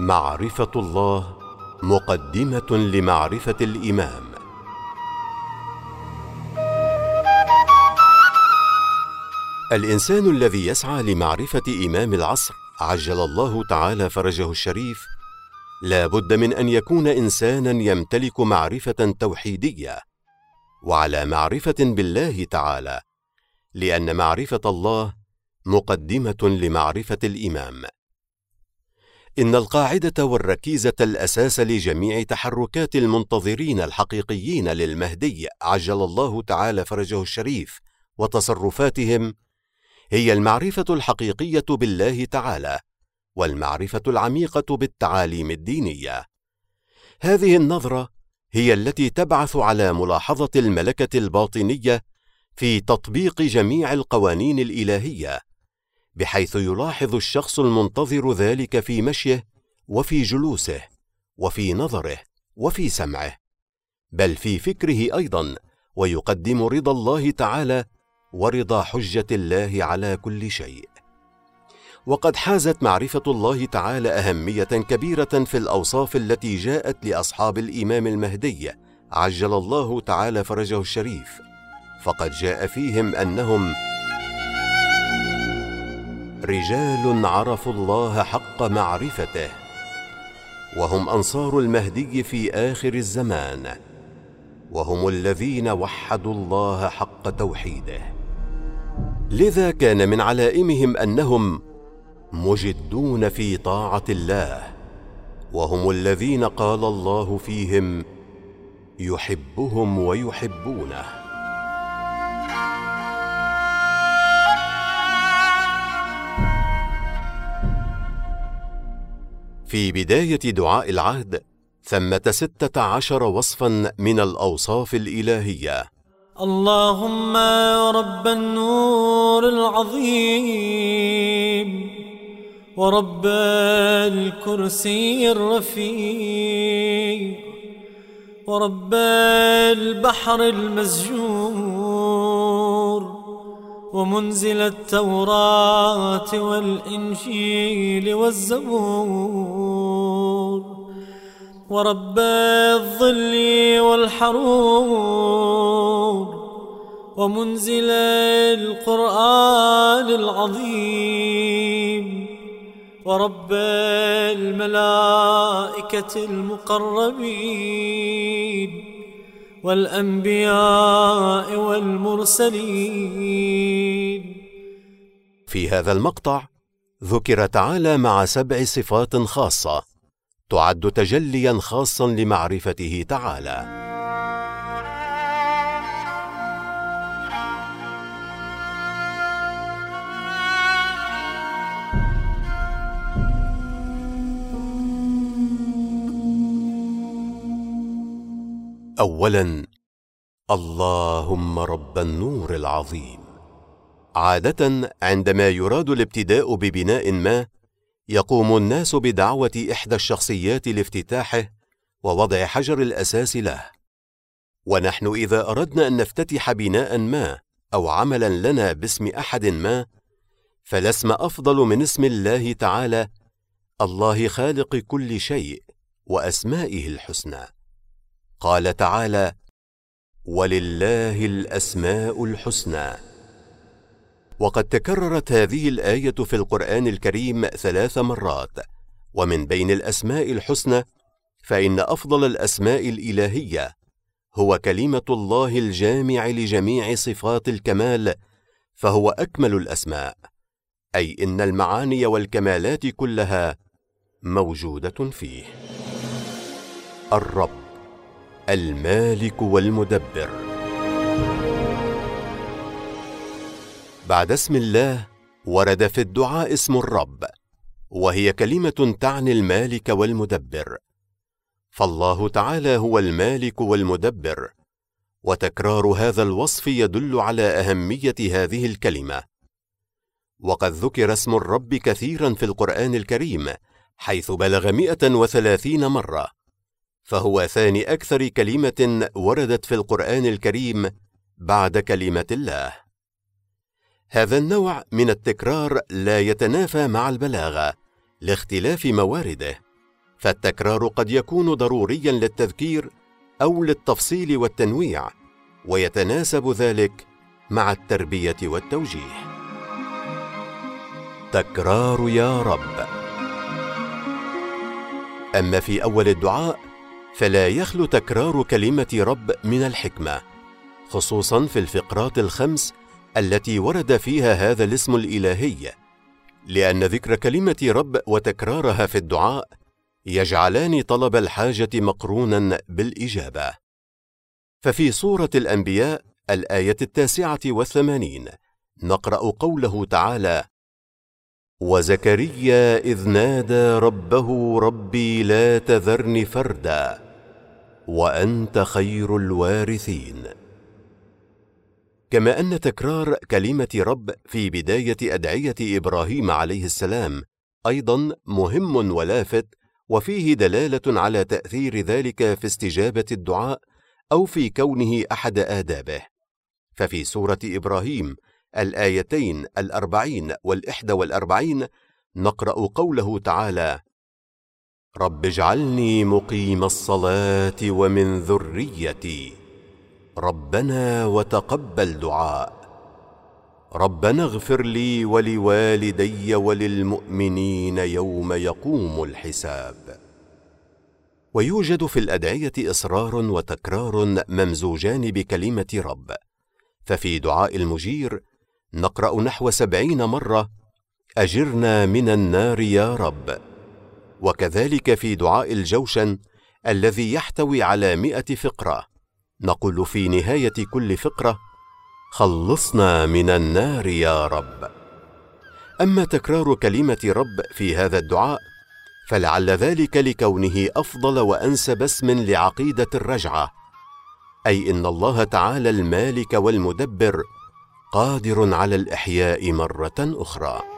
معرفة الله مقدمة لمعرفة الإمام. الإنسان الذي يسعى لمعرفة إمام العصر عجل الله تعالى فرجه الشريف لا بد من أن يكون إنسانا يمتلك معرفة توحيدية وعلى معرفة بالله تعالى، لأن معرفة الله مقدمة لمعرفة الإمام. إن القاعدة والركيزة الأساس لجميع تحركات المنتظرين الحقيقيين للمهدي عجل الله تعالى فرجه الشريف وتصرفاتهم هي المعرفة الحقيقية بالله تعالى والمعرفة العميقة بالتعاليم الدينية. هذه النظرة هي التي تبعث على ملاحظة الملكة الباطنية في تطبيق جميع القوانين الإلهية، بحيث يلاحظ الشخص المنتظر ذلك في مشيه وفي جلوسه وفي نظره وفي سمعه، بل في فكره أيضا، ويقدم رضا الله تعالى ورضا حجة الله على كل شيء. وقد حازت معرفة الله تعالى أهمية كبيرة في الأوصاف التي جاءت لأصحاب الإمام المهدي عجل الله تعالى فرجه الشريف، فقد جاء فيهم أنهم رجال عرفوا الله حق معرفته، وهم أنصار المهدي في آخر الزمان، وهم الذين وحدوا الله حق توحيده. لذا كان من علائمهم أنهم مجدون في طاعة الله، وهم الذين قال الله فيهم يحبهم ويحبونه. في بداية دعاء العهد ثمة 16 وصفا من الأوصاف الإلهية. اللهم رب النور العظيم ورب الكرسي الرفيع ورب البحر المسجور ومنزل التوراة والإنجيل والزبور ورب الظل والحرور ومنزل القرآن العظيم ورب الملائكة المقربين والأنبياء والمرسلين. في هذا المقطع ذكر تعالى مع 7 صفات خاصة تعد تجليا خاصا لمعرفته تعالى. أولا، اللهم رب النور العظيم. عادة عندما يراد الابتداء ببناء ما يقوم الناس بدعوة إحدى الشخصيات لافتتاحه ووضع حجر الأساس له. ونحن إذا أردنا أن نفتتح بناء ما أو عملا لنا باسم أحد ما، فلا اسم أفضل من اسم الله تعالى، الله خالق كل شيء وأسمائه الحسنى. قال تعالى: ولله الأسماء الحسنى. وقد تكررت هذه الآية في القرآن الكريم 3 مرات، ومن بين الأسماء الحسنى فإن أفضل الأسماء الإلهية هو كلمة الله الجامع لجميع صفات الكمال، فهو أكمل الأسماء، أي إن المعاني والكمالات كلها موجودة فيه. الرب، المالك والمدبر. بعد اسم الله ورد في الدعاء اسم الرب، وهي كلمة تعني المالك والمدبر، فالله تعالى هو المالك والمدبر، وتكرار هذا الوصف يدل على أهمية هذه الكلمة. وقد ذكر اسم الرب كثيرا في القرآن الكريم حيث بلغ 130 مرة، فهو ثاني أكثر كلمة وردت في القرآن الكريم بعد كلمة الله. هذا النوع من التكرار لا يتنافى مع البلاغة لاختلاف موارده، فالتكرار قد يكون ضروريا للتذكير أو للتفصيل والتنويع، ويتناسب ذلك مع التربية والتوجيه. تكرار يا رب. أما في أول الدعاء فلا يخلو تكرار كلمة رب من الحكمة، خصوصا في الفقرات الخمس التي ورد فيها هذا الاسم الإلهي، لأن ذكر كلمة رب وتكرارها في الدعاء يجعلان طلب الحاجة مقرونا بالإجابة. ففي سورة الأنبياء الآية 89 نقرأ قوله تعالى: وزكريا إذ نادى ربه ربي لا تذرني فردا وأنت خير الوارثين. كما أن تكرار كلمة رب في بداية أدعية إبراهيم عليه السلام أيضا مهم ولافت، وفيه دلالة على تأثير ذلك في استجابة الدعاء أو في كونه أحد آدابه. ففي سورة إبراهيم الآيتين 40 و41 نقرأ قوله تعالى: رب اجعلني مقيم الصلاة ومن ذريتي ربنا وتقبل دعاء ربنا اغفر لي ولوالدي وللمؤمنين يوم يقوم الحساب. ويوجد في الأدعية إصرار وتكرار ممزوجان بكلمة رب، ففي دعاء المجير نقرأ نحو 70 مرة: أجرنا من النار يا رب. وكذلك في دعاء الجوشن الذي يحتوي على 100 فقرة نقول في نهاية كل فقرة: خلصنا من النار يا رب. أما تكرار كلمة رب في هذا الدعاء فلعل ذلك لكونه أفضل وأنسب اسم لعقيدة الرجعة، أي إن الله تعالى المالك والمدبر قادر على الإحياء مرة أخرى.